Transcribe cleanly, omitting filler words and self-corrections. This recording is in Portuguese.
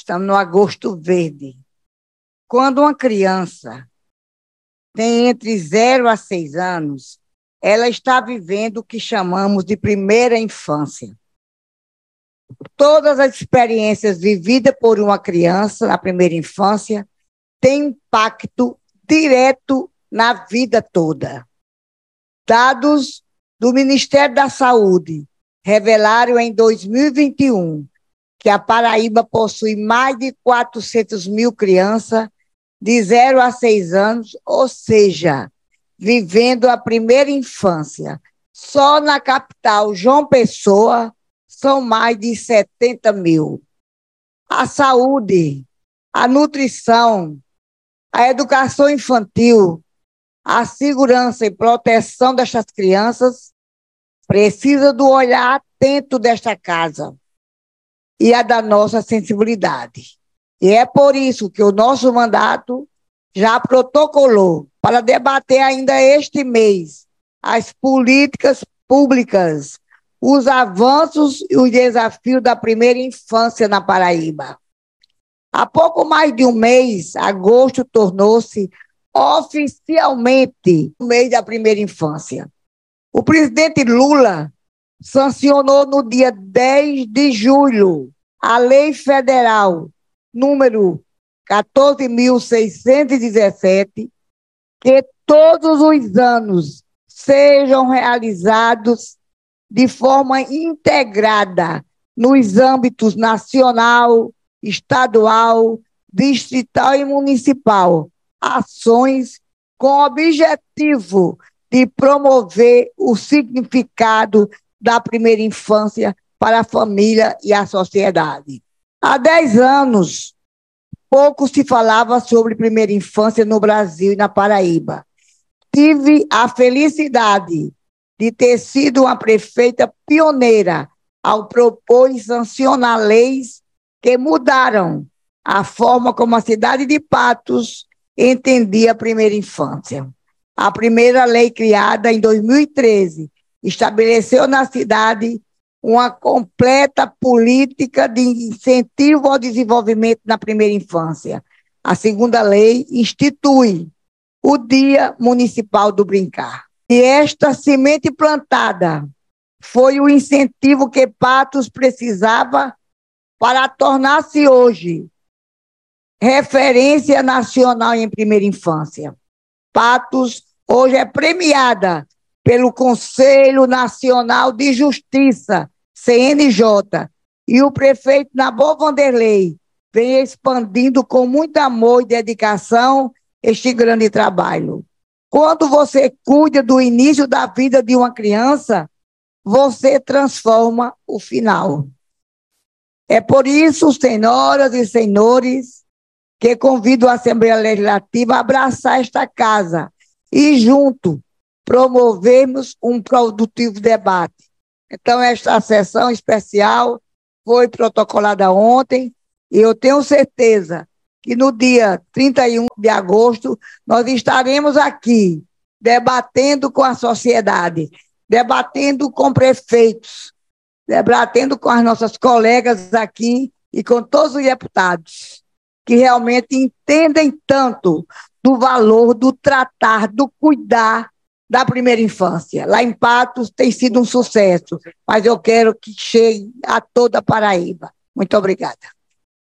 estamos no agosto verde. Quando uma criança tem entre 0 a 6 anos, ela está vivendo o que chamamos de primeira infância. Todas as experiências vividas por uma criança na primeira infância têm impacto direto na vida toda. Dados do Ministério da Saúde revelaram em 2021 que a Paraíba possui mais de 400 mil crianças de 0 a 6 anos, ou seja, vivendo a primeira infância. Só na capital, João Pessoa, são mais de 70 mil. A saúde, a nutrição, a educação infantil, a segurança e proteção destas crianças precisa do olhar atento desta casa e a da nossa sensibilidade. E é por isso que o nosso mandato já protocolou para debater ainda este mês as políticas públicas, os avanços e os desafios da primeira infância na Paraíba. Há pouco mais de um mês, agosto tornou-se oficialmente o mês da primeira infância. O presidente Lula sancionou no dia 10 de julho a Lei Federal número 14.617, que todos os anos sejam realizados de forma integrada nos âmbitos nacional, estadual, distrital e municipal, ações com o objetivo de promover o significado da primeira infância para a família e a sociedade. Há 10 anos, pouco se falava sobre primeira infância no Brasil e na Paraíba. Tive a felicidade de ter sido uma prefeita pioneira ao propor e sancionar leis que mudaram a forma como a cidade de Patos entendia a primeira infância. A primeira lei criada em 2013 estabeleceu na cidade uma completa política de incentivo ao desenvolvimento na primeira infância. A segunda lei institui o Dia Municipal do Brincar. E esta semente plantada foi o incentivo que Patos precisava para tornar-se hoje referência nacional em primeira infância. Patos hoje é premiada pelo Conselho Nacional de Justiça, CNJ, e o prefeito Nabor Vanderlei vem expandindo com muito amor e dedicação este grande trabalho. Quando você cuida do início da vida de uma criança, você transforma o final. É por isso, senhoras e senhores, que convido a Assembleia Legislativa a abraçar esta casa e, junto, promovermos um produtivo debate. Então, esta sessão especial foi protocolada ontem e eu tenho certeza que no dia 31 de agosto nós estaremos aqui debatendo com a sociedade, debatendo com prefeitos, debatendo com as nossas colegas aqui e com todos os deputados que realmente entendem tanto do valor do tratar, do cuidar da primeira infância. Lá em Patos tem sido um sucesso, mas eu quero que chegue a toda a Paraíba. Muito obrigada.